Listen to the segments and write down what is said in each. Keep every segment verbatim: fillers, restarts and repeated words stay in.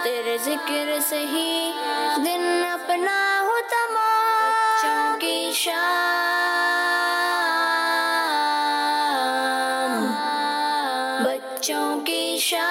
तेरे जिक्र से ही दिन अपना हो तमाम, बच्चों की शाम, बच्चों की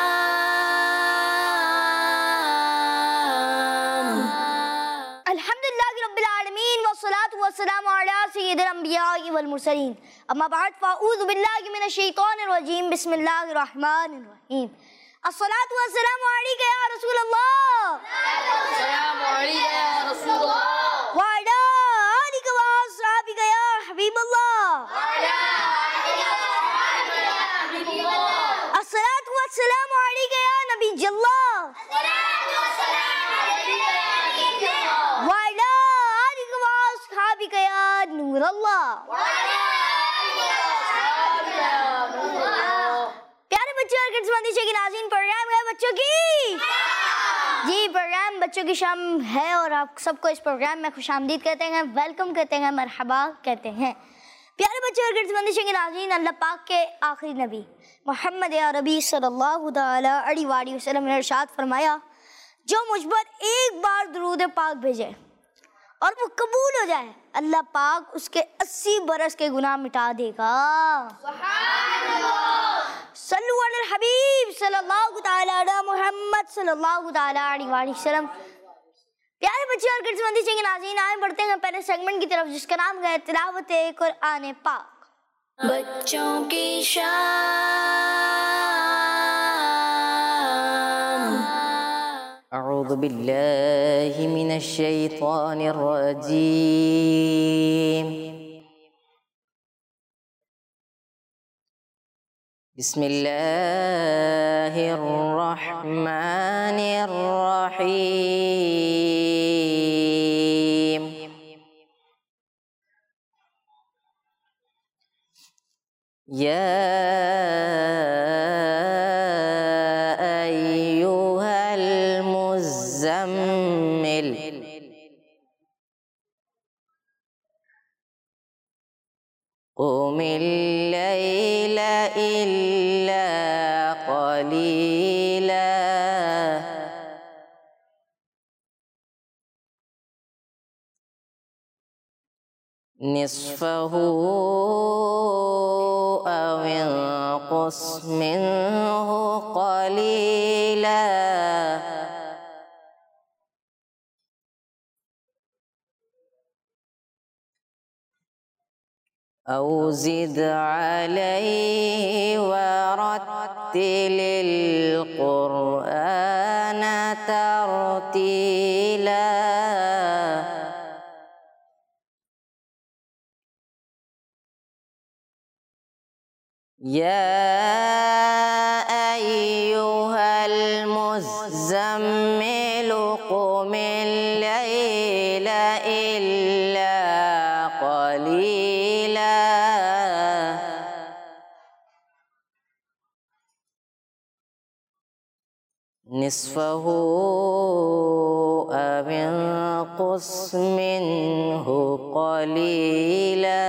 शाम। अल्हम्दुलिल्लाहि रब्बिल आलमीन वस्सलातु वस्सलामु अला सय्यिदिल अंबिया'i वल मुरसलीन। अम्मा बाद फ़अऊज़ु बिल्लाहि मिनश शैतानिर रजीम। बिस्मिल्लाहिर रहमानिर रहीम। अस्सलातु वस्सलामु अलैका या रसूल अल्लाह, अस्सलामु अलैका या रसूल अल्लाह, व अला आलिका व अस्हाबिका या हबीब अल्लाह, व अला आलिका व अस्हाबिका या हबीब अल्लाह। अस्सलातु वस्सलामु अलैका या नबी अल्लाह, अस्सलातु वस्सलामु अलैका या नबी अल्लाह, व अला आलिका व अस्हाबिका या नूर अल्लाह, व अला आलिका व अस्हाबिका या नूर अल्लाह। प्यारे बच्चों और किड्स की नाज़रीन, प्रोग्राम है बच्चों की जी प्रोग्राम बच्चों की शाम है और आप सबको इस प्रोग्राम में खुशामदीद कहते हैं, वेलकम कहते हैं, मरहबा कहते हैं। प्यारे बच्चों और किड्स की नाज़रीन, अल्लाह पाक के आखिरी नबी मोहम्मद अरबी सल्लल्लाहु ताला अलैहि वसल्लम ने इरशाद फरमाया, जो मुझ पर एक बार दुरूद पाक भेजे और वो कबूल हो जाए, अल्लाह पाक उसके अस्सी बरस के गुनाह मिटा देगा। सल्लु अलल हबीब सल्लल्लाहु ताला अला मुहम्मद सल्लल्लाहु ताला अलैहि वसल्लम। प्यारे बच्चे और किड्स मंदी के नाज़रीन, आए बढ़ते हैं पहले सेगमेंट की तरफ जिसका नाम है तिलावत कुरान पाक। बच्चों की शाम। अऊज़ु बिल्लाहि मिनश शैतानिर रजीम। बिस्मिल्लाहिर रहमानिर रहीम। या अय्युहल मुज़्ज़म्मिल क़ुमिल लैला इल्ला क़लीला निस्फ़हु औ इंक़ुस मिन्हु क़लीला औ ज़िद अलैहि वरत्तिलिल क़ुरआन तरतीला। या अय्युहल मुज़्ज़म्मिल क़ुमिल लैला इल्ला क़लीला निस्फ़हु औ इंक़ुस मिन्हु क़लीला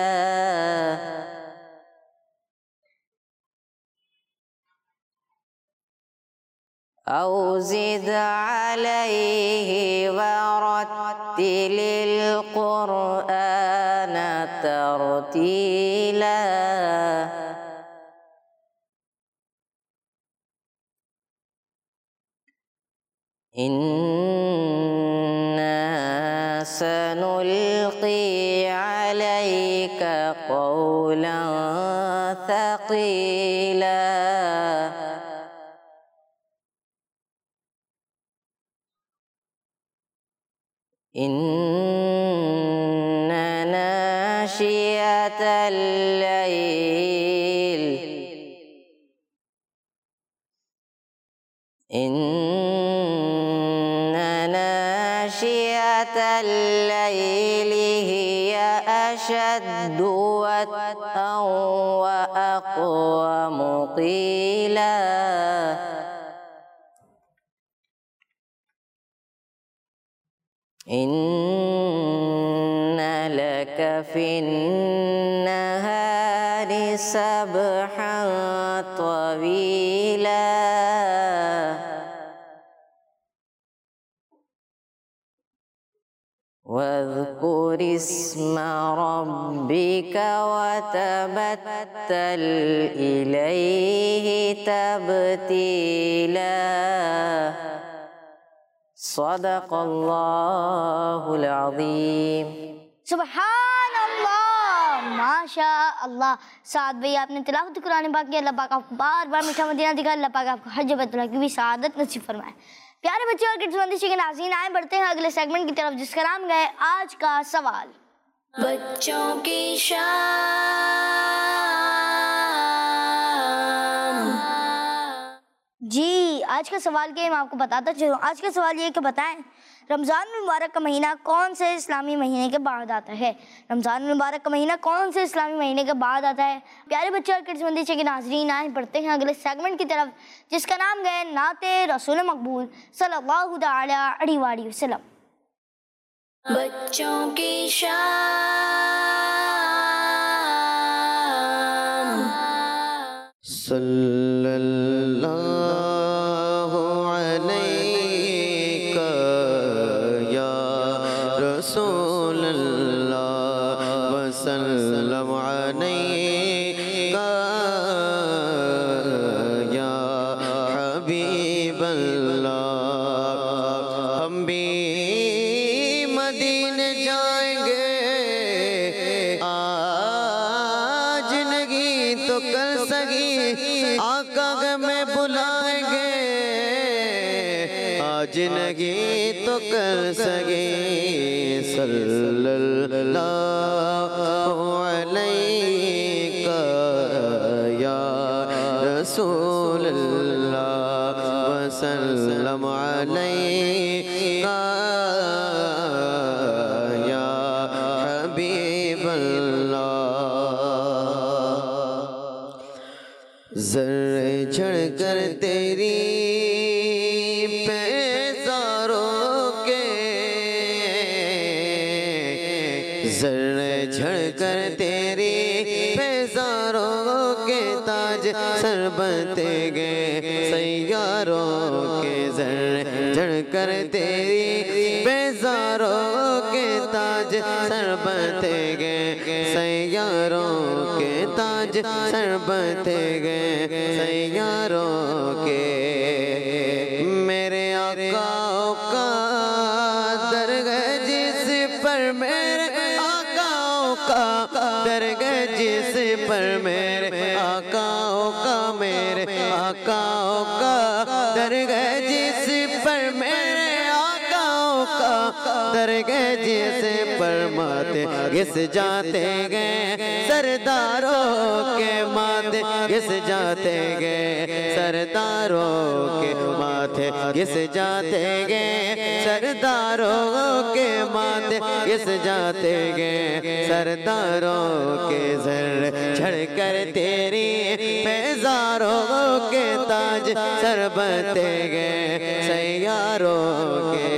औ ज़िद अलैहि वरत्तिलिल क़ुरआन तरतीला। इन्ना सनुल्क़ी अलैका क़ौलन थक़ीला। इन्ना नाशियतल लैल इन्ना नाशियतल लैली हिया अशद्दु वत्अन व अक़वमु क़ीला। इन्ना लक फ़िन्नहारि सबहन तवीला। वज़्कुर इस्म रब्बिका वतबत्तल इलैहि तब्तीला। सदक़ल्लाहुल अज़ीम। सुभान अल्लाह, माशा अल्लाह। साद भाई आपने तिलावत कुरान पाक की, अल्लाह पाक आपको बार बार मीठा मदीना दिखा, अल्लाह पाक आपको हज बैतुल्लाह की भी सआदत नसीब फरमाए। प्यारे बच्चे और किड्स बंदिश के नाज़रीन, आए बढ़ते हैं अगले सेगमेंट की तरफ जिसका नाम है आज का सवाल। बच्चों की शान। जी, आज का सवाल क्या है मैं आपको बताता चलूँ। आज का सवाल ये कि बताएं रमज़ान मुबारक का महीना कौन से इस्लामी महीने के बाद आता है। रमज़ान मुबारक का महीना कौन से इस्लामी महीने के बाद आता है। प्यारे बच्चे और किड्स बंदिश के नाज़रीन, आए बढ़ते हैं अगले सेगमेंट की तरफ जिसका नाम है नाते रसूल मकबूल सल्लल्लाहु तआला अलैहि वसल्लम। बच्चों की शान। सल्लल्लाहु अलैका या रसूलल्लाह वसल्लम अलैका या हबीबल्लाह। हम भी मदीने जाएंगे आज नहीं तो कल सगी, आका में बुलाएंगे आज नहीं तो कल सगे। सल्लल्लाहु अलैका या रसूलल्लाह वसल्लम अलैका या हबीबल्लाह। ज़र्रे झड़ कर तेरी पैज़ारों के, ज़र्रे झड़ कर तेरी पैज़ारों के ताज सर बनते गए सैयारों के। ज़र्रे झड़ कर तेरी पैज़ारों के ताज सर बनते गए सैयारों के, ताज सर बनते गए सैयारों के। मेरे आकाओं का दरगह जिस पर मेरे आकाओं का दरगह जिस पर मेरे आकाओं का मेरे आकाओं का दरगह जिस पर मेरे आकाओं का दरगह जिस पर माते घिस जाते गए सरदारों के माथे घिस जाते गए सरदारों के माथे घिस जाते गए सरदारों के माथे घिस जाते गए सरदारों के। सर झड़ कर तेरी पैज़ारों के ताज सर बनते गए सैयारों के।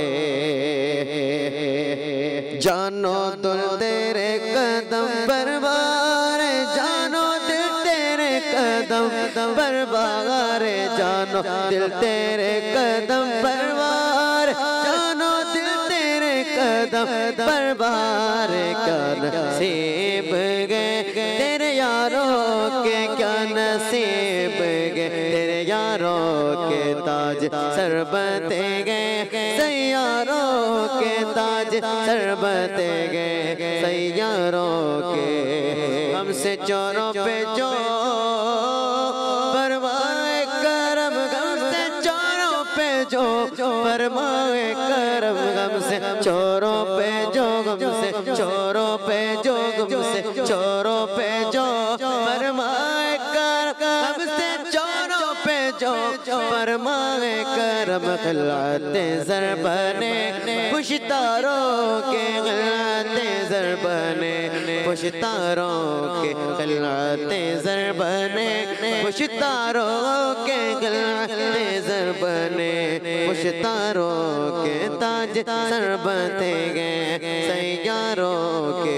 जानो दिल तेरे कदम बरबार, जानो दिल तेरे कदम बरबार, जानो दिल तेरे कदम बरबार, जानो दिल तेरे कदम बरबार। क्या नसीब गए तेरे यारों के, क्या नसीब गए तेरे यारों के ताज सर बनते गए सैयारों के, ताज सर बनते गए सैयारों के। हमसे चोरों पे जो फरमाए करम, हमसे चोरों पे जो फरमाए करम, हमसे चोरों पे जो हमसे चोरों पे जो हमसे चोरों पे जो फरमाए करम, हमसे चोरों पे जो फरमाए करम। खिलाते ज़र बने पुश्तारों के, खिलाते ज़र बने पुश्तारों के, खिलाते ज़र बने पुश्तारों के, खिलाते ज़र बने पुश्तारों के, ताज सर बनते गए सैयारों के।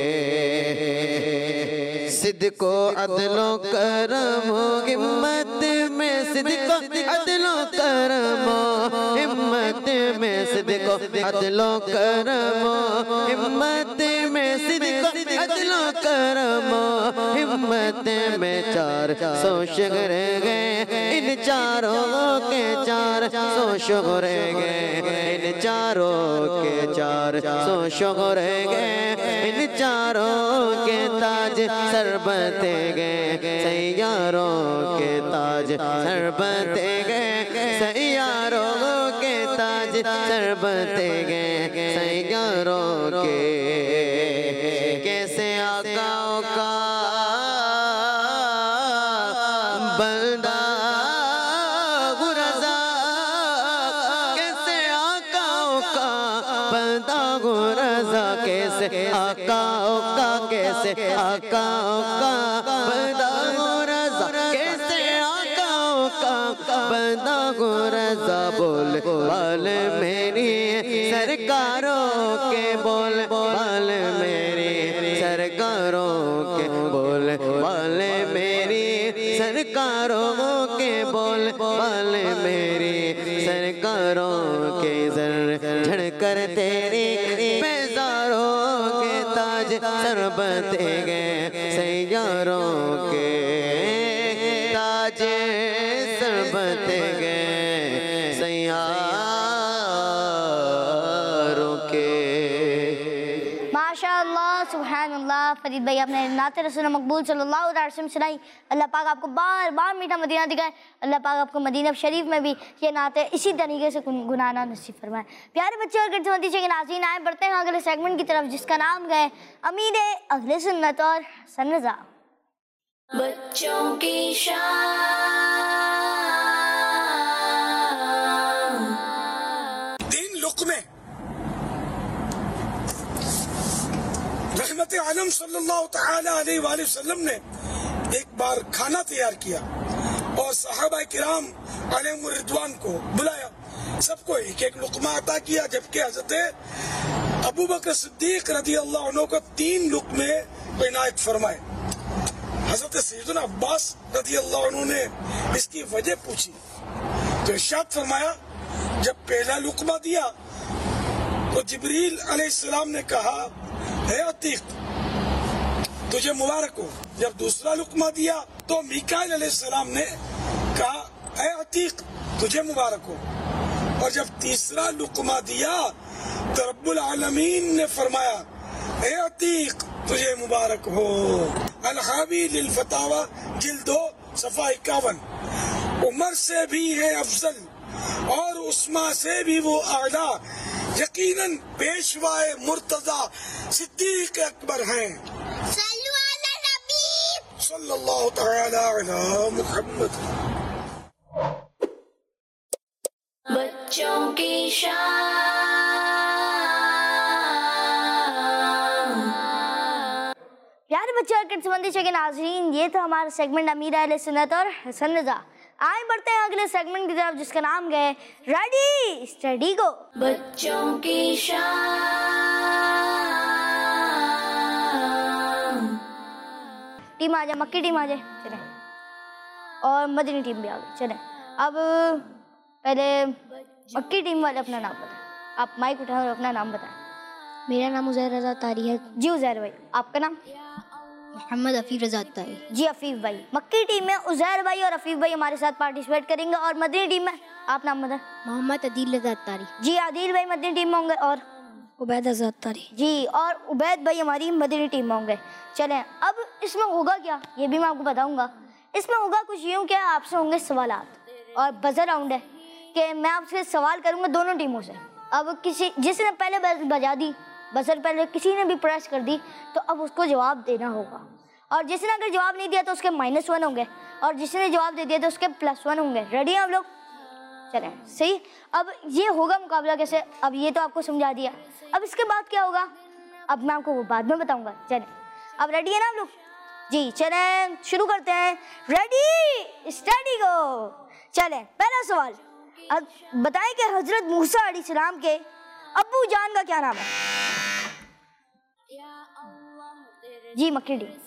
सिद्को अदलो करम हिम्मत में, सिद्को अदलो करम हिम्मत में, सिद्को अदलो करमो हिम्मत में सिद्को अदलो करमो हिम्मत में चार सौ शुक्र गए इन चारों के चार सौ शुक्र गए इन चारों के चार सौ शुक्र गए इन चारों के ताज सरबते गए सैयारों के ताज सरबते गए सैयारों के ताज सरबते गए सैयारों के कैसे आकाओं का बंदा गुरजा कैसे आकाओं का बंदा गुरजा कैसे आकाओं का कैसे आकाओं का बंदा गुरजा कैसे आकाओं का बंदा गुरजा बोल बाल मेरी सरकारों के बोल बाल मेरी सरकारों के बोल बाल मेरी सरकारों के बोल बाल मेरी सरकारों के सर झड़कर तेरी बेजारों के ताज सरबते गए सैयारों के ताज सरबते गए सैयारों के। माशाअल्लाह सुभानअल्लाह। फरीद भाई आपने नाते रसूल मकबूल सल्लल्लाहु अलैहि वसल्लम सुनाई। अल्लाह पाक आपको बार बार मीठा मदीना दिखाए। अल्लाह पाक आपको मदीना शरीफ में भी ये नाते इसी तरीके से गुनगुनाना नसीब फरमाए। प्यारे बच्चे और गिरती के नाज़रीन, आए बढ़ते हैं अगले सेगमेंट की तरफ जिसका नाम है अमीर अहले सुन्नत और हसन रज़ा। बच्चों की शान तीन लुक़मे रहमत आलम सल्लल्लाहु तआला अलैहि वसल्लम ने एक बार खाना तैयार किया और सहाबा किराम अलैहिम रिदवान को बुलाया। सबको एक एक लुक़मा अता किया, जबकि हज़रत अबू बकर सिद्दीक़ रज़ी अल्लाह अन्हु को तीन लुक़मे इनायत फरमाए। हज़रत सैयदना अब्बास रज़ी अल्लाह अन्हु ने इसकी वजह पूछी तो इरशाद फरमाया, जब पहला लुक़मा दिया तो जिब्रील अलैहिस्सलाम ने कहा, है अतीक तुझे मुबारक हो। जब दूसरा लुक़मा दिया तो मीकाईल अलैहिस्सलाम ने कहा, है अतीक तुझे मुबारक हो। और जब तीसरा लुक़मा दिया तो रब्बुल आलमीन ने फरमाया, है अतीक तुझे मुबारक हो। अल-हावी लिल फतावा जिल्दो सफ़ा इक्यावन। उमर से भी है अफजल और उस्मा से भी वो आला, यकीनन पेशवाए मुर्तजा सिद्दीक अकबर हैं। सल्लल्लाहु तआला अला मुहम्मद। बच्चों की शान। प्यारे बच्चे और किड्स के नाज़रीन, ये था हमारा सेगमेंट अमीर अहले सुन्नत और हसन रज़ा। आए बढ़ते हैं अगले सेगमेंट की तरफ जिसका नाम है रेडी स्टडी गो। बच्चों की शान। टीम आ जाए, मक्की टीम आ जाए, चले, और मदनी टीम भी आ गई। चले अब पहले मक्की टीम वाले अपना नाम बताएं। आप माइक उठाएं और अपना नाम बताएं। मेरा नाम उज़ैर रज़ा तारी है। जी उज़ैर भाई, आपका नाम? मोहम्मद अफीफ रज़ा तारी। जी अफीफ भाई। मक्की टीम में उज़ैर भाई और अफीफ भाई हमारे साथ पार्टिसिपेट करेंगे। और मदनी टीम में आप नाम बताएं। मोहम्मद अदील रज़ा तारी। जी आदिल भाई मदनी टीम में होंगे। और उबैद रज़ा तारी। जी, और उबैद भाई हमारी मदनी टीम में होंगे। चलें अब इसमें होगा क्या ये भी मैं आपको बताऊंगा। इसमें होगा कुछ यूँ क्या, आपसे होंगे सवालात और बजर राउंड है कि मैं आपसे सवाल करूंगा दोनों टीमों से। अब किसी जिसने पहले बजा दी बजर, पहले किसी ने भी प्रेस कर दी तो अब उसको जवाब देना होगा। और जिसने अगर जवाब नहीं दिया तो उसके माइनस वन होंगे और जिसने जवाब दे दिया तो उसके प्लस वन होंगे। रेडी हैं आप लोग? चलें सही। अब ये होगा मुकाबला कैसे, अब ये तो आपको समझा दिया। अब इसके बाद क्या होगा अब मैं आपको वो बाद में बताऊंगा। चलें अब रेडी है ना आप लोग? जी चलें शुरू करते हैं। Ready study go. चलें पहला सवाल, अब बताएं कि हजरत मूसा अलैहिस्सलाम के अब्बू जान का क्या नाम है? जी मक्की टीम।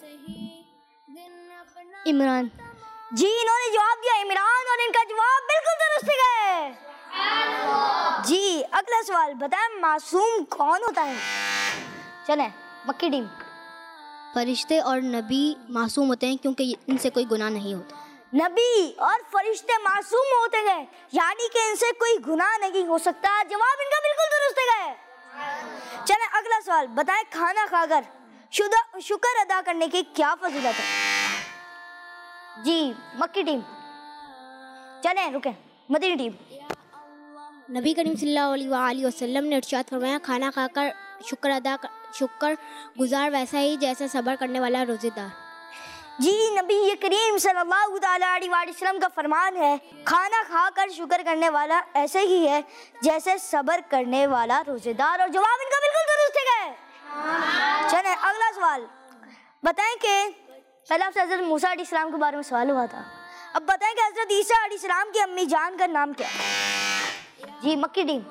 इमरान। जी इन्होंने जवाब दिया इमरान और इनका जवाब बिल्कुल दुरुस्त है। जी अगला सवाल बताएं, मासूम कौन होता है? चले मक्की टीम। फरिश्ते और नबी मासूम होते हैं क्योंकि इनसे कोई गुनाह नहीं होता। नबी और फरिश्ते मासूम होते हैं, यानी कि इनसे कोई गुनाह नहीं हो सकता। जवाब इनका बिल्कुल दुरुस्त है। चलें अगला सवाल बताएं, खाना खाकर शुदा शुक्र अदा करने की क्या फजीलत है? जी मक्की टीम। चलें रुकें, मदीनी टीम। नबी करीम सल्लल्लाहु अलैहि वसल्लम ने इरशाद फरमाया, खाना खाकर शुक्र अदा शुक्र गुजार वैसा ही जैसा सब्र करने वाला रोज़ेदार। जी नबी ये करीम सल्लल्लाहु अलैहि वसल्लम का फरमान है, खाना खाकर शुक्र करने वाला ऐसे ही है जैसे सब्र करने वाला रोजेदार। और जवाब इनका बिल्कुल दुरुस्त है। चलें अगला सवाल बताएं कि पहले आपसे हजरत मूसा अलैहिस्सलाम के बारे में सवाल हुआ था, अब बताएं कि हजरत ईसा अलैहिस्सलाम की अम्मी जान का नाम क्या है? जी मक्की टीम।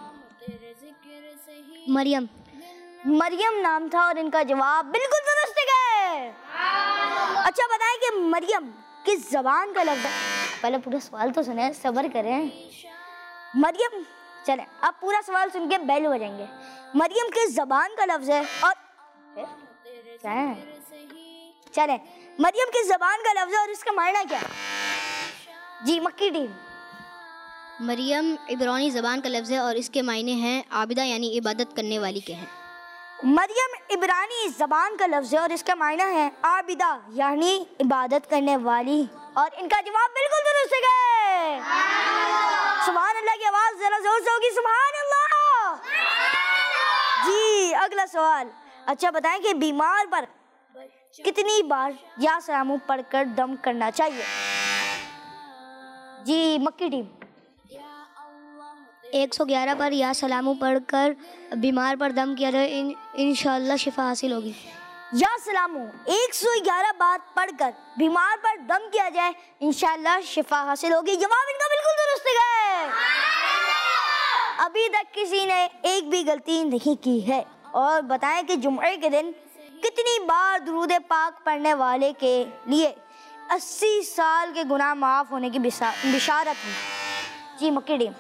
मरियम। मरियम नाम था और इनका जवाब बिल्कुल दुरुस्त है। अच्छा बताएं कि मरियम किस जबान का लफ्ज़ है? पहले पूरा सवाल तो सुने, सब्र करें। मरियम, चलें अब पूरा सवाल सुन के बैल बजाएंगे। मरियम किस जबान का लफ्ज़ है? और क्या है? चलें मरियम किस जबान का लफ्ज़ है और इसका मायना क्या है? जी मक्की टीम। मरियम इब्रानी ज़बान का लफ्ज़ है और इसके मायने हैं आबिदा यानी इबादत करने वाली के हैं। मरियम इब्रानी ज़बान का लफ्ज़ है और इसका मायना है आबिदा यानी इबादत करने वाली। और इनका जवाब बिल्कुल दुरुस्त है। सुभान अल्लाह की आवाज़ ज़रा ज़ोर से होगी, सुभान अल्लाह। जी अगला सवाल, अच्छा बताएं कि बीमार पर कितनी बार या सलामू पढ़कर दम करना चाहिए? जी मक्की टीम। एक सौ ग्यारह पर या सलामू पढ़कर बीमार पर दम किया जाए, इन इंशाअल्लाह शिफा हासिल होगी। या सलामू एक सौ ग्यारह बार पढ़कर बीमार पर दम किया जाए, इंशाअल्लाह शिफा हासिल होगी। जवाब इनका बिल्कुल दुरुस्त है। अभी तक किसी ने एक भी गलती नहीं की है। और बताएं कि जुम्मे के दिन कितनी बार दुरूद पाक पढ़ने वाले के लिए अस्सी साल के गुनाह माफ होने की बिशारत है? जी मक्की टीम।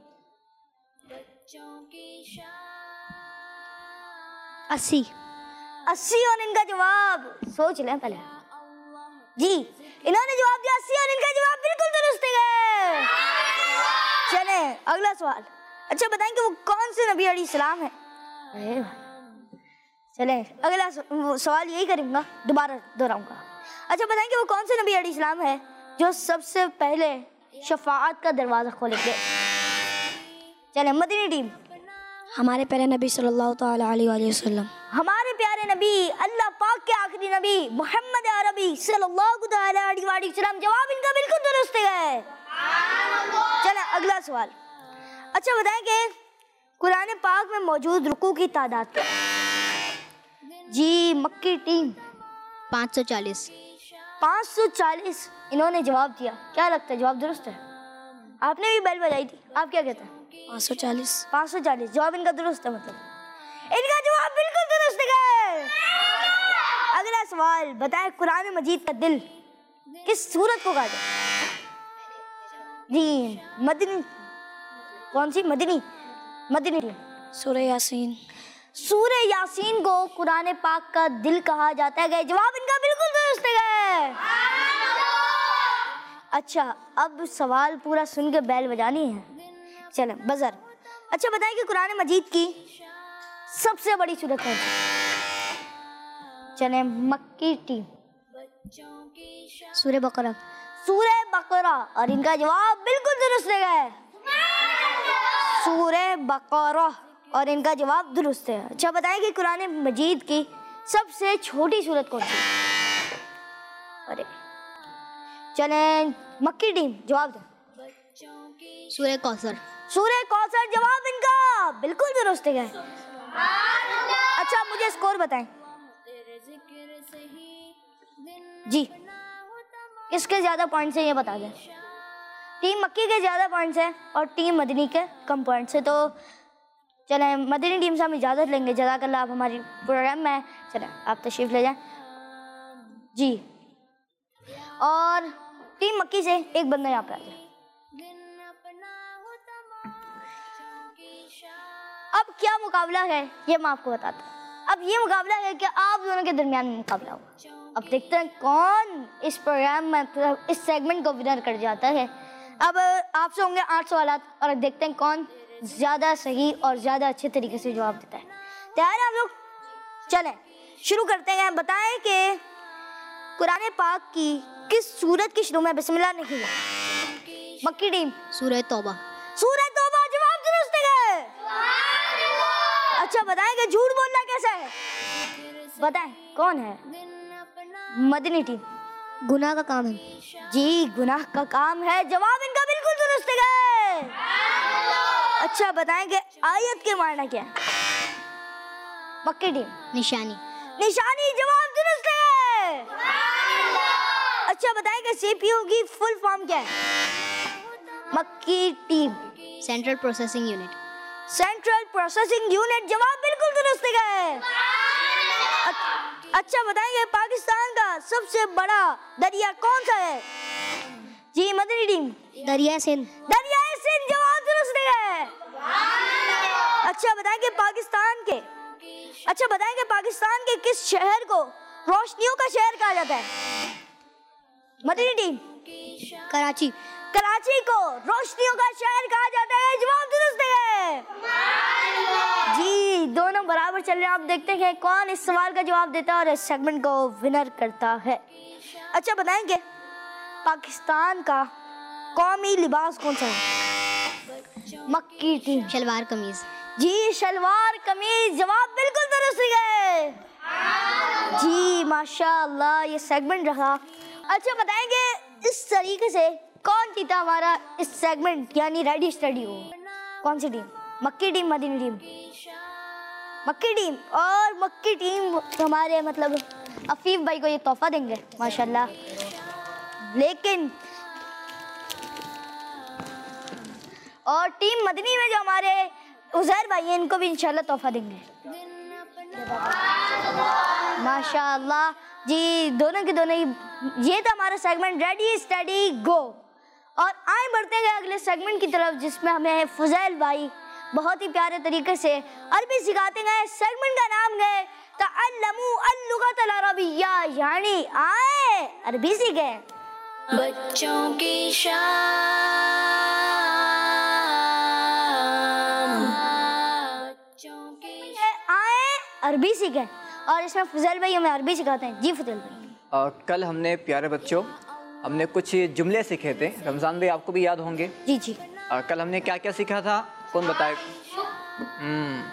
अस्सी। अस्सी और इनका जवाब सोच लें पहले। जी इन्होंने जवाब दिया अस्सी और इनका जवाब बिल्कुल दुरुस्त है। चले अगला सवाल, अच्छा बताएं कि वो कौन से नबी अलैहिस्सलाम है? चले अगला सवाल यही करूँगा, दोबारा दोहराऊंगा। अच्छा बताएं कि वो कौन से नबी अलैहिस्सलाम है जो सबसे पहले शफाअत का दरवाज़ा खोलेंगे? चले मदीनी टीम। हमारे प्यारे नबी सल्लल्लाहु तआला अलैहि वसल्लम। हमारे प्यारे नबी अल्लाह पाक के आखिरी नबी मोहम्मद अरबी सल्लल्लाहु तआला अलैहि वसल्लम। जवाब इनका बिल्कुल दुरुस्त है। चलें अगला सवाल, अच्छा बताएं कि कुरान पाक में मौजूद रुकू की तादाद क्या है? जी मक्की टीम। पाँच सौ चालीस। पाँच सौ चालीस इन्होंने जवाब दिया, क्या लगता है जवाब दुरुस्त है? आपने भी बेल बजाई थी, आप क्या कहते हैं? पाँच सौ चालीस। पाँच सौ चालीस जवाब इनका दुरुस्त है, मतलब इनका जवाब बिल्कुल दुरुस्त है। अगला सवाल बताएं कुरान मजीद का दिल किस सूरत को कहा जाए? जी मदनी। कौन सी? मदनी। मदनी सूरह यासीन। सूरह यासीन को कुरान पाक का दिल कहा जाता है। जवाब इनका बिल्कुल दुरुस्त है। अच्छा अब सवाल पूरा सुन के बैल बजानी है। चलें बजर। अच्छा बताएं कि कुरान मजीद की सबसे बड़ी सूरत कौन सी? चलें मक्की टीम। सूरह बकरा। सूरह बकरा और इनका जवाब बिल्कुल दुरुस्त है। सूरह बकरा और इनका जवाब दुरुस्त है। अच्छा बताएं कि कुरान मजीद की सबसे छोटी सूरत कौन सी? अरे चलें मक्की टीम जवाब दो। सूरह कौसर। सूरह कौसर जवाब इनका बिल्कुल दुरुस्त है। अच्छा मुझे स्कोर बताएं। जी किसके ज्यादा पॉइंट्स हैं ये बता दें। टीम मक्की के ज्यादा पॉइंट्स हैं और टीम मदनी के कम पॉइंट्स हैं। तो चलें मदनी टीम से हम इजाज़त लेंगे। जज़ाकल्लाह, आप हमारी प्रोग्राम में हैं। चलें आप तशरीफ़ ले जाएं। जी और टीम मक्की से एक बंदा यहाँ पे आ जाए। अब क्या मुकाबला है ये मैं आपको बताता हूँ। अब ये मुकाबला है कि आप दोनों के दरमियान में मुकाबला होगा। अब देखते हैं कौन इस प्रोग्राम में मतलब इस सेगमेंट को विनर कर जाता है। अब आपसे होंगे आठ सवाल और देखते हैं कौन ज़्यादा सही और ज़्यादा अच्छे तरीके से जवाब देता है। तैयार हैं आप लोग? चलें शुरू करते हैं। बताएं कि कुरान पाक की किस सूरत की शुरू में बिस्मिल्लाह नहीं है? मक्की टीम सूरह तौबा। सूरह तौबा, जवाब दुरुस्त है। अच्छा बताएं कि झूठ बोलना कैसा है? बताएं कौन है? मदनी टीम। गुनाह का काम है। जी गुनाह का काम है, जवाब इनका बिल्कुल दुरुस्त है। अच्छा बताएं कि आयत के मायना क्या है? मक्की टीम। निशानी। निशानी, जवाब दुरुस्त है। अच्छा बताएं कि सीपीयू की फुल फॉर्म क्या है? Makki team. Central processing unit. Central processing unit, जवाब बिल्कुल दुरुस्त है। अच्छा बताएंगे पाकिस्तान का सबसे बड़ा दरिया कौन सा है? जी मदनी टीम। दरिया सिंध। दरिया सिंध, जवाब दुरुस्त है। अच्छा बताएंगे पाकिस्तान के अच्छा बताएंगे पाकिस्तान के किस शहर को रोशनियों का शहर कहा जाता है? मदनी टीम। कराची। कराची को रोशनियों का शहर कहा जाता है, जवाब दुरुस्त है। जी दोनों बराबर चल रहे हैं। आप देखते हैं कौन इस सवाल का जवाब देता है और इस सेगमेंट को विनर करता है। अच्छा बताएंगे पाकिस्तान का कौमी लिबास कौन सा है? मक्की टीम। शलवार कमीज। जी शलवार कमीज, जवाब बिल्कुल दुरुस्त है। जी माशाअल्लाह, ये सेगमेंट रहा। अच्छा बताएंगे इस तरीके से कौन जीता हमारा इस सेगमेंट यानी रेडी स्टडी हो? कौन सी team? Makki team, Madani team. Makki team. और मक्की टीम हमारे मतलब अफीफ भाई को ये तोहफा देंगे माशाल्लाह। लेकिन और टीम मदनी में जो हमारे उज़ैर भाई हैं इनको भी इंशाल्लाह तोहफा देंगे माशाल्लाह। जी दोनों के दोनों ही। ये था हमारा सेगमेंट रेडी स्टडी गो। और आए बढ़ते हैं अगले सेगमेंट की तरफ जिसमें हमें फुज़ैल भाई बहुत ही प्यारे तरीके से अरबी सिखाते गए। सेगमेंट का नाम है तअल्लमू अल-लुगत अल-अरबिय्या, यानी आए अरबी सीखें। बच्चों की शान, बच्चों की आए अरबी सीखें। और इसमें फुज़ैल भाई हमें अरबी सिखाते हैं। जी फुज़ैल भाई। और कल हमने प्यारे बच्चों हमने कुछ जुमले सीखे थे। रमज़ान भाई आपको भी याद होंगे। जी जी। और कल हमने क्या क्या सीखा था, कौन बताए? हम्म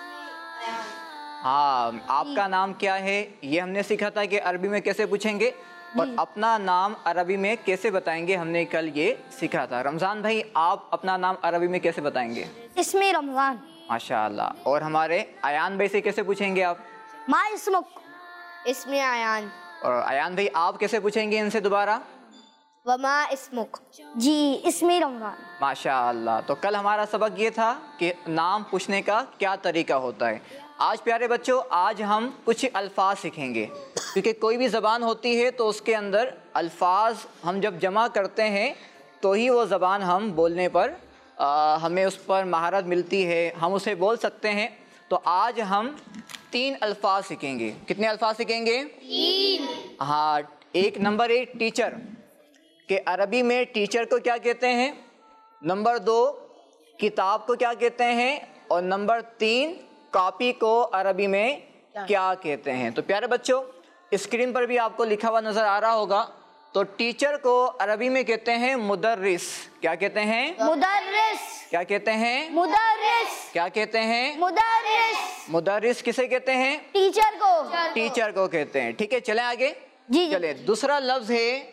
हाँ, आपका नाम क्या है ये हमने सीखा था कि अरबी में कैसे पूछेंगे, और अपना नाम अरबी में कैसे बताएंगे हमने कल ये सीखा था। रमज़ान भाई आप अपना नाम अरबी में कैसे बताएंगे? इसमें रमज़ान। माशाअल्लाह। और हमारे अयान भाई से कैसे पूछेंगे आप? मा इस्मुक। इसमें अयान। और अयान भाई आप कैसे पूछेंगे इनसे दोबारा? वमा इस्मुक। जी इसमें रमज़ान। माशाअल्लाह। तो कल हमारा सबक ये था कि नाम पूछने का क्या तरीका होता है। आज प्यारे बच्चों आज हम कुछ अल्फाज सीखेंगे, क्योंकि कोई भी ज़बान होती है तो उसके अंदर अल्फाज हम जब जमा करते हैं तो ही वो ज़बान हम बोलने पर आ, हमें उस पर महारत मिलती है, हम उसे बोल सकते हैं। तो आज हम तीन अल्फाज सीखेंगे। कितने अल्फाज सीखेंगे? तीन। हाँ, एक नंबर एक टीचर, कि अरबी में टीचर को क्या कहते हैं। नंबर दो किताब को क्या कहते हैं, और नंबर तीन कॉपी को अरबी में क्या कहते हैं। तो प्यारे बच्चों स्क्रीन पर भी आपको लिखा हुआ नज़र आ रहा होगा। तो टीचर को अरबी में कहते हैं मुदर्रिस। क्या कहते हैं? मुदर्रिस। क्या कहते हैं? मुदर्रिस। क्या कहते हैं? मुदर्रिस। मुदर्रिस किसे कहते हैं? टीचर को। टीचर को कहते हैं। ठीक है, चले आगे। जी चले दूसरा लफ्ज है,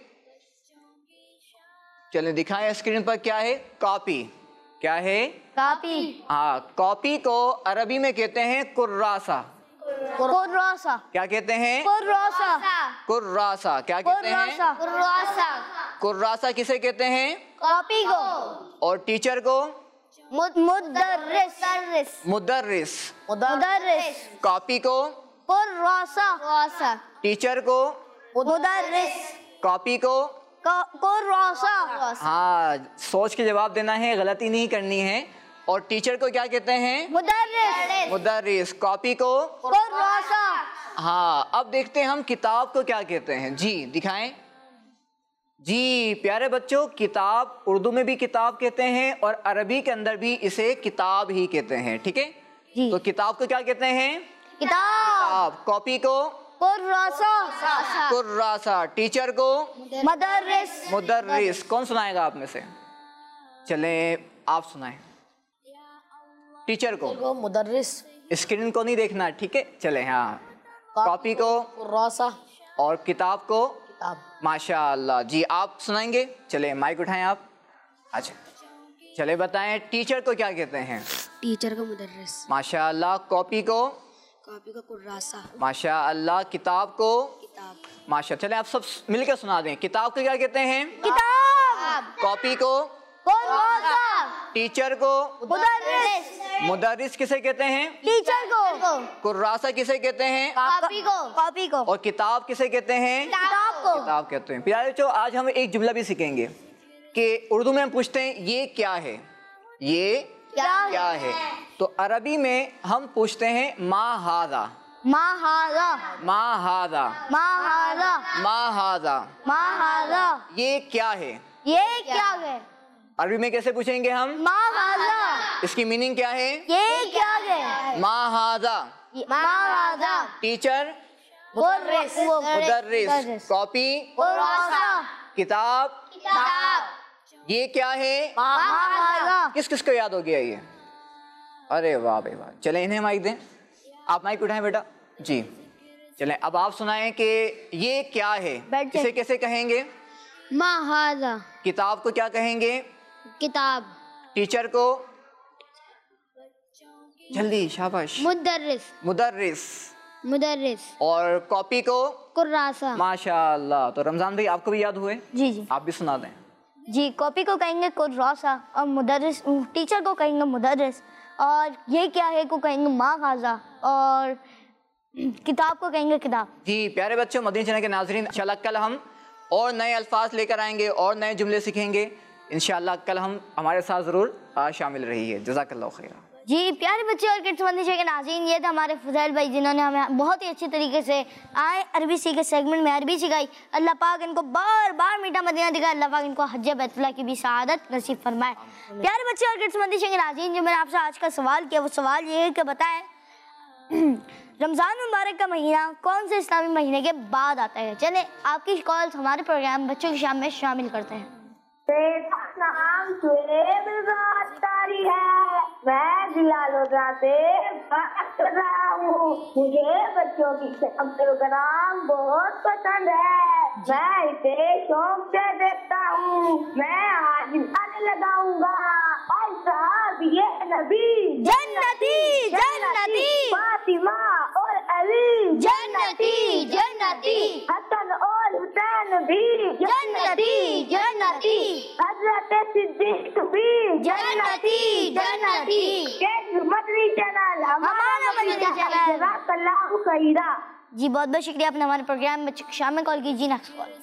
चले दिखाएं स्क्रीन पर, क्या है? कॉपी। क्या है? कॉपी। हाँ, कॉपी को अरबी में कहते हैं कुर्रासा। कुर्रासा। क्या कहते हैं? कुर्रासा। कुर्रासा। क्या कहते हैं? कुर्रासा। कुर्रासा किसे कहते हैं? कॉपी को। और टीचर को? मुदर्रिस। मुदर्रिस। मुदर्रिस। कॉपी को? कुर्रासा। टीचर को? मुदर्रिस। कॉपी को? कुर्रासा। हाँ, सोच के जवाब देना है, गलती नहीं करनी है। और टीचर को क्या कहते हैं? मुदर्रिस। मुदर्रिस। कॉपी को? कुर्रासा। हाँ, अब देखते हैं हम किताब को क्या कहते हैं। जी दिखाएं। जी प्यारे बच्चों, किताब उर्दू में भी किताब कहते हैं और अरबी के अंदर भी इसे किताब ही कहते हैं। ठीक है, तो किताब को क्या कहते हैं? किताब। कॉपी को? कुर्रासा। कुर्रासा। टीचर को? मुदर्रिस। मुदर्रिस। कौन सुनाएगा आप में से? चले आप सुनाएं। टीचर को? मुदर्रिस। स्क्रीन को नहीं देखना, ठीक है? चले। हाँ, कॉपी को? कुर्रासा। और किताब को? किताब। माशाअल्लाह। जी आप सुनाएंगे? चले माइक उठाएं आप। अच्छा चले बताएं, टीचर को क्या कहते हैं? टीचर को मुदर्रिस। माशाअल्लाह। कॉपी को? कॉपी को कुर्रासा। माशाअल्लाह। किताब को? किताब। माशा। चले आप सब मिलकर सुना दें। किताब को क्या कहते हैं? किताब। कॉपी को? कुर्रासा। टीचर को? मुदर्रिस। मुदर्रिस किसे कहते हैं? टीचर को। कुर्रासा किसे कहते हैं? कॉपी को। कॉपी को। और किताब किसे कहते हैं? किताब को। किताब कहते हैं। प्यारे बच्चों, आज हम एक जुमला भी सीखेंगे कि उर्दू में हम पूछते हैं ये क्या है, ये क्या क्या है। तो अरबी में हम पूछते हैं मा हाजा। मा हाजा। मा हाजा। मा हाजा। मा हाजा। मा हाजा। ये क्या है? ये क्या है? अरबी में कैसे पूछेंगे हम? मा हाजा। इसकी मीनिंग क्या है? ये क्या है? मा हाजा। मा हाजा। टीचर? मुदर्रिस। मुदर्रिस। कॉपी? कुर्रासा। किताब? किताब। ये क्या है? मा हाजा। किस किस को याद हो गया ये? अरे वाह भाई वाह। चले इन्हें माइक दें। आप माइक उठाएं बेटा। जी चलें, अब आप सुनाएं कि ये क्या है, इसे कैसे कहेंगे? मा हाजा। किताब को क्या कहेंगे? किताब। टीचर को? जल्दी, शाबाश। मुदर्रिस। मुदर्रिस। मुदर्रिस। और कॉपी को? कुर्रासा। माशाअल्लाह। तो रमजान भाई आपको भी याद हुए? जी जी आप भी सुना दें। जी कॉपी को कहेंगे कुर्रासा और मुदर्रिस, टीचर को कहेंगे मुदर्रिस, और ये क्या है को कहेंगे मा हाजा, और किताब को कहेंगे किताब। जी प्यारे बच्चों, मदीना चैनल के नाज़रीन, इंशाल्लाह कल हम और नए अल्फाज लेकर आएंगे और नए जुमले सीखेंगे। इंशाल्लाह कल हम हमारे साथ ज़रूर शामिल रहिए। जज़ाकल्लाह खैर। जी प्यारे बच्चे और किड्स मदीना के नाज़रीन, ये थे हमारे फज़ैल भाई जिन्होंने हमें बहुत ही अच्छी तरीके से आए अरबी सीखे सेगमेंट में अरबी सिखाई। अल्लाह पाक इनको बार बार मीठा मदीना दिखाए। अल्लाह पाक इनको हज्ज बैतुल्लाह की भी सआदत नसीब फरमाए। प्यारे बच्चे और किड्स मदीना के नाज़रीन, जो मैंने आपसे आज का सवाल किया वो सवाल ये है कि बताएं रमज़ान मुबारक का महीना कौन से इस्लामी महीने के बाद आता है? चले आपकी कॉल्स हमारे प्रोग्राम बच्चों की शाम में शामिल करते हैं। नाम सुहेब तारी है, मैं जिलालोजा से बात कर रहा हूँ। मुझे बच्चों की प्रोग्राम बहुत पसंद है, मैं इसे शौक से देखता हूँ। मैं आज गाने लगाऊंगा। और साहब ये नबी जन्नती जन्नती, फातिमा और अली जन्नती जन्नती, हसन और हुसैन भी जन्नती जन्नती, हजरत सिद्दीक भी जन्नती जन्नती। मदनी चैनल हमारा मदनी चैनल। जज़ाकल्लाहु खैरा। जी बहुत बहुत शुक्रिया, आपने हमारे प्रोग्राम में बच्चों की शाम में कॉल की। जी नेक्स्ट कॉल।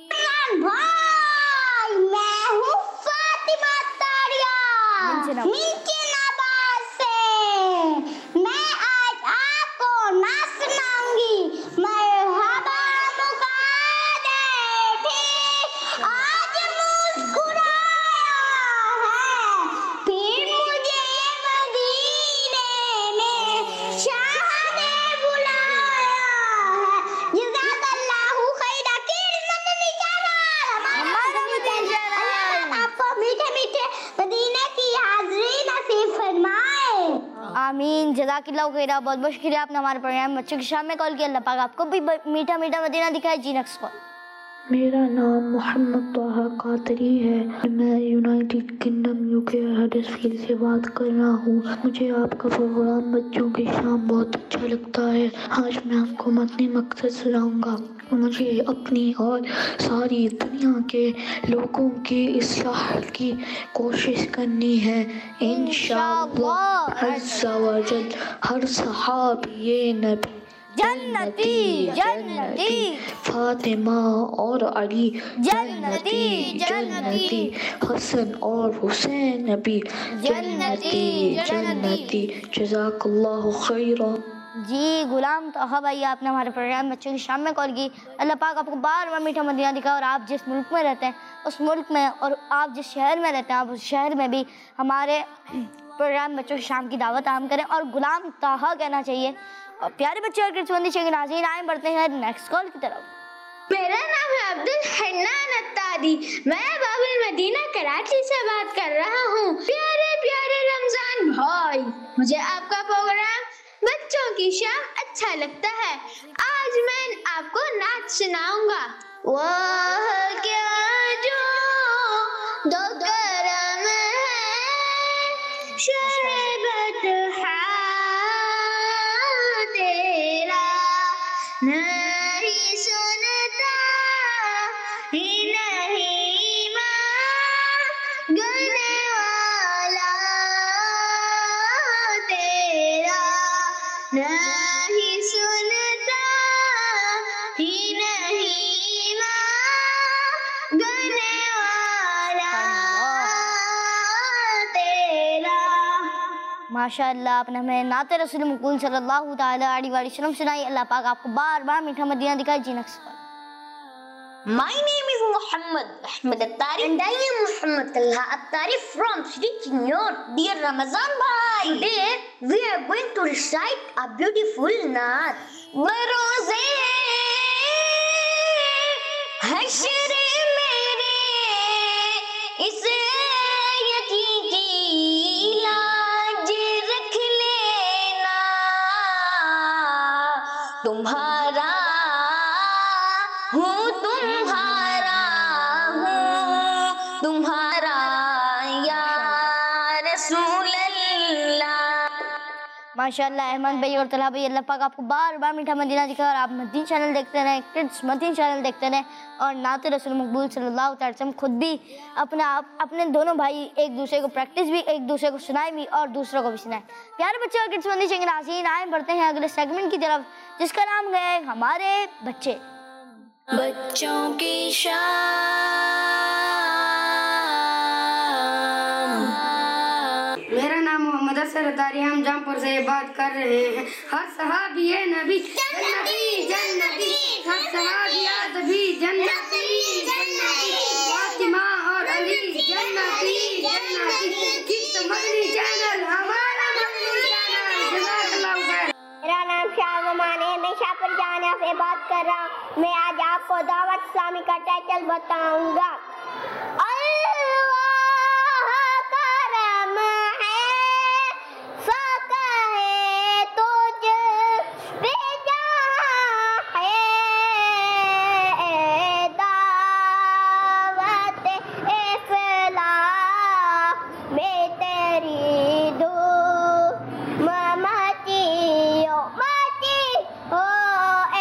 भाई मैं हूँ फातिमा तारिया मिनकिनाबाद से। मैं आज आपको ना सुनाऊंगी मरहबा मुकादे भी आज मुस्कुराया है, फिर मुझे मदीने में शाह ने बुलाया है। जज़ाकल्लाहु खैरा। किड्स मदनी चैनल हमारा मदनी चैनल आपको मीठे मीठे मदीने की हाज़िरी नसीब फरमाए। आमीन। जज़ाकल्लाहु खैरा। बहुत बहुत शुक्रिया, आपने हमारे प्रोग्राम बच्चों की शाम में कॉल किया। अल्लाह पाक आपको भी मीठा मीठा मदीना दिखाए। जी नेक्स्ट कॉल। मेरा नाम मोहम्मद ताहा कादरी है। मैं यूनाइटेड किंगडम यूके हडर्सफील्ड से बात कर रहा हूँ। मुझे आपका प्रोग्राम बच्चों की शाम बहुत अच्छा लगता है। आज मैं आपको मदनी मकसद सुनाऊंगा। मुझे अपनी और सारी दुनिया के लोगों की इस्लाह की कोशिश करनी है इंशाअल्लाह। हर सवाजल हर सहाबी नबी जन्नती जन्नती, फातिमा और अली जन्नती जन्नती, हसन और हुसैन नबी जन्नती जन्नती। जज़ाकल्लाहु खैरा। जी गुलाम तोहा भाई, आपने हमारे प्रोग्राम बच्चों की शाम में कॉल की। अल्लाह पाक आपको बार बार मीठा मदीना दिखा, और आप जिस मुल्क में रहते हैं उस मुल्क में, और आप जिस शहर में रहते हैं आप उस शहर में भी हमारे प्रोग्राम बच्चों की शाम की दावत आम करें। और गुलाम तोहा कहना चाहिए। और प्यारे बच्चे और किड्सबंदी के नाज़रीन, आए बढ़ते हैं नेक्स्ट कॉल की तरफ। मेरा नाम है अब्दुल हन्नान अत्तारी, मैं बाबुल मदीना कराची से बात कर रहा हूँ। प्यारे प्यारे रमजान भाई, मुझे आपका प्रोग्राम बच्चों की शाम अच्छा लगता है। आज मैं आपको नाच सुनाऊंगा। वाह क्या जो दो करम है, शरबत है तेरा, नहीं सुनता ही नहीं मांगने वाला तेरा, नहीं सुनता ही नहीं मांगने वाला तेरा। माशाअल्लाह, आपने हमें नाते रसूल मक़बूल सल्लल्लाहु तआला अलैहि वसल्लम सुनाई। अल्लाह पाक आपको बार बार मीठा मदीना दिखाए। जी next call. My name is Muhammad Ahmed Attari and I am Muhammad Talha Attari from Sri Chinor. Dear Ramazan bhai, today we are going to recite a beautiful naat. Baroze hashre mere is yaqeen ki लाज रख लेना, तुम्हारा हूँ तुम्हारा हूँ तुम्हारा या रसूल अल्लाह। माशाअल्लाह अहमद भाई और तलहा भाई, अल्लाह पाक आपको बार बार मीठा मदीना दिखाए। और आप मदीन चैनल देखते रहें, किड्स मदीन चैनल देखते रहें, और नाते रसूल मक़बूल सल्लल्लाहु अलैहि वसल्लम खुद भी अपना आप अपने दोनों भाई एक दूसरे को प्रैक्टिस भी, एक दूसरे को सुनाए भी और दूसरों को भी सुनाए। प्यारे बच्चे और किड्स मदीन के नाज़रीन, आए बढ़ते हैं अगले सेगमेंट की तरफ, जिसका नाम है हमारे बच्चे। बच्चों की शाम। मेरा नाम मोहम्मद असर अतारी, हम जमपुर से बात कर रहे हैं। हर सहाबी है नबी जन्नती जन्नती, हर सहाबियात भी जन्नती जन्नती, फातिमा और अली जन्नती जन्नती। किस मदनी चैनल हमारा मदनी चैनल। जज़ाकल्लाहु खैर। मेरा नाम शाहजमान है, मैं शाहपुर जाना से बात कर रहा हूँ। मैं आज आपको दावत इस्लामी का टाइटल बताऊंगा। अल्लाह करम है, फ़क़्र है तुझ पे जहाँ है, दावत इफ़्लाह में तेरी धूम मची हो मची हो, ए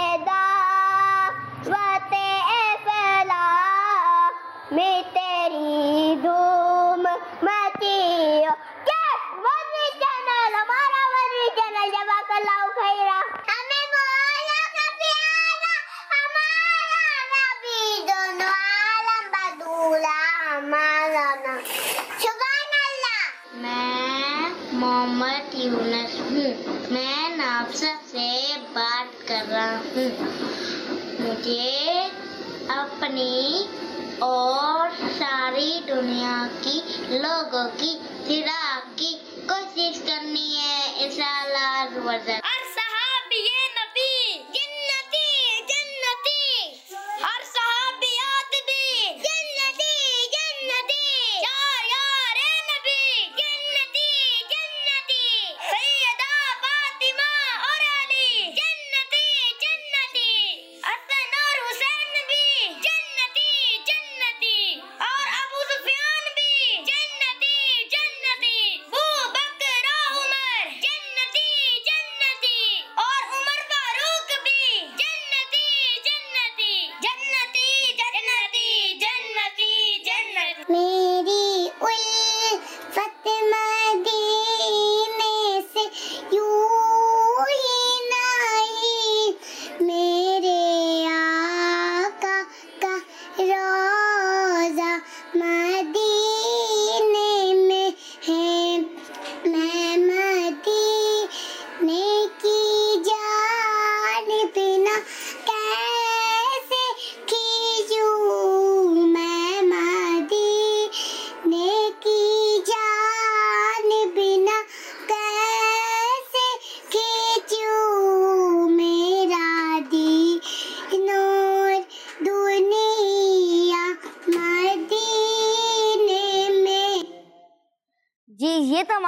दावत इफ़्लाह में तेरी धूम मची हो। यस, मदनी चैनल हमारा मदनी चैनल। जज़ाकल्लाहु खैरा। हमें बोला का प्यारा हमारा नबी, दोनों आलम बदूला हमारा नाम। सुभान अल्लाह। मैं मोहम्मद यूनुस हूँ, मैं नाफसा से बात कर रहा हूँ। मुझे अपनी और सारी दुनिया की लोगों की फिरा की कोशिश करनी है इंशाअल्लाह। हर सहाबी नबी जन्नती जन्नती, हर सहाबियात भी जन्नती जन्नती, यार यार नबी जन्नती जन्नती, सैयदा फातिमा और अली जन्नती जन्नती, हसन और हुसैन भी जन्नती जन्नती, और अबू सुफियान भी जन्नती जन्नती, अबू बकर उमर जन्नती जन्नती,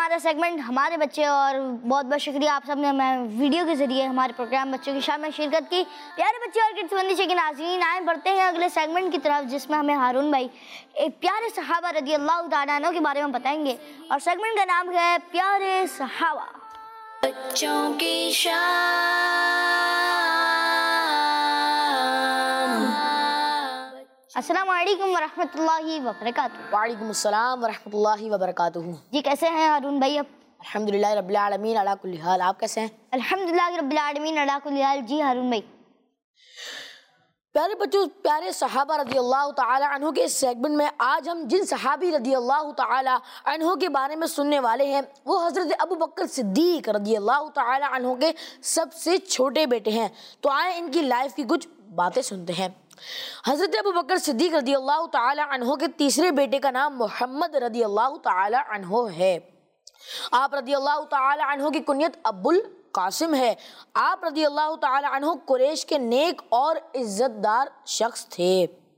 हमारा सेगमेंट हमारे बच्चे, और बहुत बहुत शुक्रिया आप सब ने हमें वीडियो के ज़रिए हमारे प्रोग्राम बच्चों की शाम में शिरकत की। प्यारे बच्चे और किड्स के नाज़रीन, आए बढ़ते हैं अगले सेगमेंट की तरफ, जिसमें हमें हारून भाई एक प्यारे सहाबा रज़ी अल्लाह तआला अन्हु के बारे में बताएंगे, और सेगमेंट का नाम है प्यारे सहाबा। बच्चों की शाम। अस्सलामु अलैकुम वरहमतुल्लाहि वबरकातुहू। वालेकुम अस्सलाम वरहमतुल्लाहि वबरकातुहू। जी कैसे हैं हारून भाई? अब अल्हम्दुलिल्लाह रब्बिल आलमीन अला कुल्ली हाल। आप कैसे हैं? अल्हम्दुलिल्लाह रब्बिल आलमीन अला कुल्ली हाल। जी हारून भाई। प्यारे बच्चों, प्यारे सहाबा रज़ी अल्लाह तआला अन्हु के सेगमेंट में आज हम जिन सहाबी रज़ी अल्लाह तआला अन्हु के बारे में सुनने वाले हैं वो हज़रत अबू बकर सिद्दीक रज़ी अल्लाह तआला अन्हु के सबसे छोटे बेटे हैं। तो आए इनकी लाइफ की कुछ बातें सुनते हैं। हज़रत अबू बकर सिद्दीक रज़ी अल्लाह तआला अन्हु के तीसरे बेटे का नाम मोहम्मद रज़ी अल्लाह तआला अन्हु है। आप रज़ी अल्लाह तआला अन्हु की कुनियत अब्बुल कासिम है। आप रज़ी अल्लाह तआला अन्हु कुरैश के नेक और इज्जतदार शख्स थे।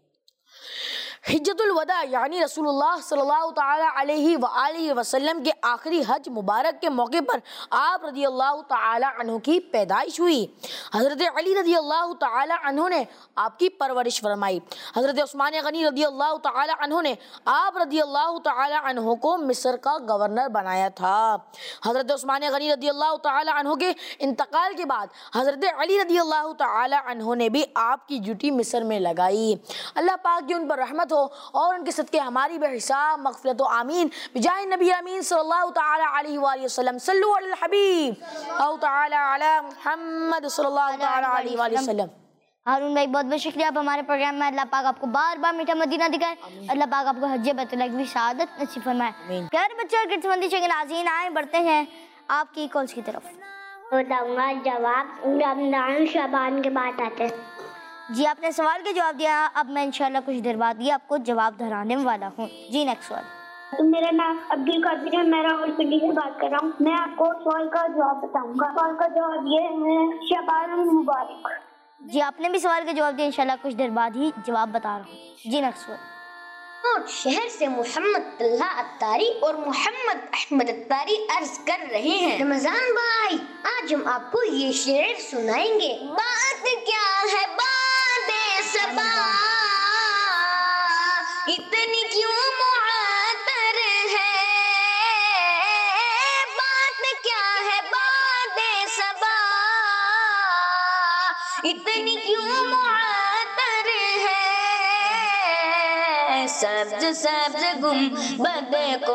हिज्जतुल वदा यानी रसूलुल्लाह सल्लल्लाहु तआला अलैहि व आलिहि वसल्लम के आखिरी हज मुबारक के मौके पर आप रज़ी अल्लाह तआला अन्हु की पैदाइश हुई। हज़रत अली रज़ी अल्लाह तआला अन्हु ने आपकी परवरिश फरमाई। हज़रत उस्मान गनी रज़ी अल्लाह तआला अन्हु ने आप रज़ी अल्लाह तआला अन्हु को मिस्र का गवर्नर बनाया था। हज़रत उस्मान गनी रज़ी अल्लाह तआला अन्हु के इंतकाल के बाद हज़रत अली रज़ी अल्लाह तआला अन्हु ने भी आपकी ड्यूटी मिस्र में लगाई। अल्लाह पाक की उन पर रहमत हो और उनके सदके हमारी बेहिसाब मग़फ़िरत हो, आमीन। बिजाहि नबी अमीन सल्लल्लाहु तआला अलैहि वसल्लम। सल्लु अलल हबीब औ तआला अला मुहम्मद सल्लल्लाहु तआला अलैहि वसल्लम। हारून भाई बहुत बहुत शुक्रिया आप हमारे प्रोग्राम में। अल्लाह पाक आपको बार बार मीठा मदीना दिखाए, अल्लाह पाक आपको हज्ज बैतुल्लाह की सआदत नसीब फरमाए। प्यारे बच्चे और किड्स के नाज़रीन, आए बढ़ते हैं आपकी कॉल्स की तरफ। बताऊंगा जवाब रमजान शबान के बाद आते हैं। जी आपने सवाल का जवाब दिया, अब मैं इंशाल्लाह कुछ देर बाद ही आपको जवाब दोहराने वाला हूँ। जी नेक्स्ट सवाल। तो मेरा नाम अब्दुल कादिर है, मैं रावलपिंडी से बात कर रहा हूँ। मैं आपको सवाल का जवाब बताऊंगा। सवाल का जवाब ये है शबान मुबारक। जी आपने भी सवाल का जवाब दिया, इंशाल्लाह कुछ देर बाद ही जवाब बता रहा हूँ। जी नेक्स्ट सवाल। और शहर से मोहम्मद तल्हा अत्तारी और मोहम्मद अहमद अत्तारी अर्ज कर रहे हैं, रमजान भाई आज हम आपको ये शेर सुनाएंगे। बात क्या है बातें सबा, इतनी क्यों मुअत्तर है। बात क्या है बातें सबा, इतनी क्यों मुअत्तर है। सब्ज सब्ज गुंबद को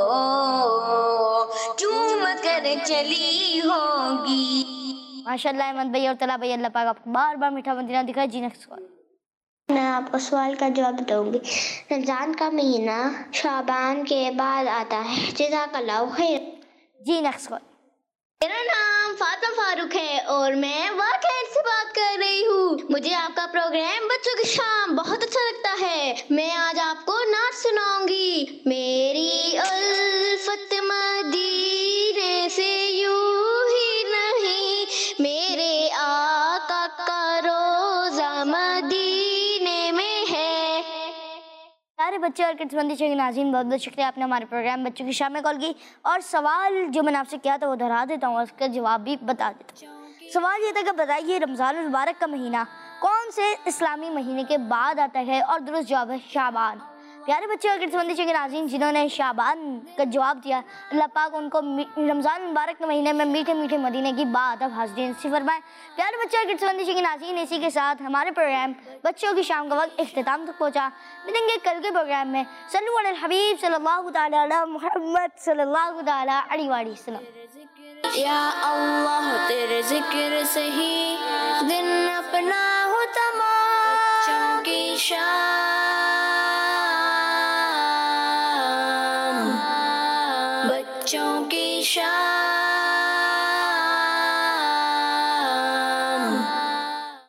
चूम कर चली होगी। माशाल्लाह अहमद भाई और तला भाई, अल्लाह पाक आपको बार बार मीठा मदीना दिखाए। जी नेक्स्ट सवाल। मैं आपको सवाल का जवाब बताऊंगी। रमजान का महीना शाबान के बाद आता है। जज़ाकल्लाहु खैर। जी नेक्स्ट सवाल। मेरा नाम फातिमा फारूक है और मैं वाकई से बात कर रही हूँ। मुझे आपका प्रोग्राम बच्चों की शाम बहुत अच्छा लगता है। मैं आज आपको नाच सुनाऊंगी। मेरी उल्फत मदीने से यूं ही नहीं, मेरे आका का रोजा मदीने में है। सारे बच्चे और किड्स बंदी के नाज़रीन, बहुत बहुत शुक्रिया आपने हमारे प्रोग्राम बच्चों की शाम में कॉल की। और सवाल जो मैंने आपसे किया था वो दोहरा देता हूँ, उसका जवाब भी बता देता हूँ। सवाल ये था कि बताइए रमज़ान मुबारक का महीना कौन से इस्लामी महीने के बाद आता है, और दुरुस्त जवाब है शाबान। प्यारे बच्चे और किड्स बंदी के नाज़रीन, जिन्होंने शाबान का जवाब दिया, अल्लाह पाक उनको रमज़ान मुबारक के महीने में मीठे मीठे मदीने की बात अब हाज़िरी नसीब फरमाए। प्यारे बच्चे और किड्स बंदी के नाज़रीन, इसी के साथ हमारे प्रोग्राम बच्चों की शाम का वक्त इख्तिताम तक पहुँचा। मिलेंगे कल के प्रोग्राम में। सल्लु अलल हबीब सल्लल्लाहु तआला अला मुहम्मद सल्लल्लाहु तआला अलैहि वसल्लम। या अल्लाह तेरे जिक्र से ही दिन अपना हो तमाम। बच्चों की शान।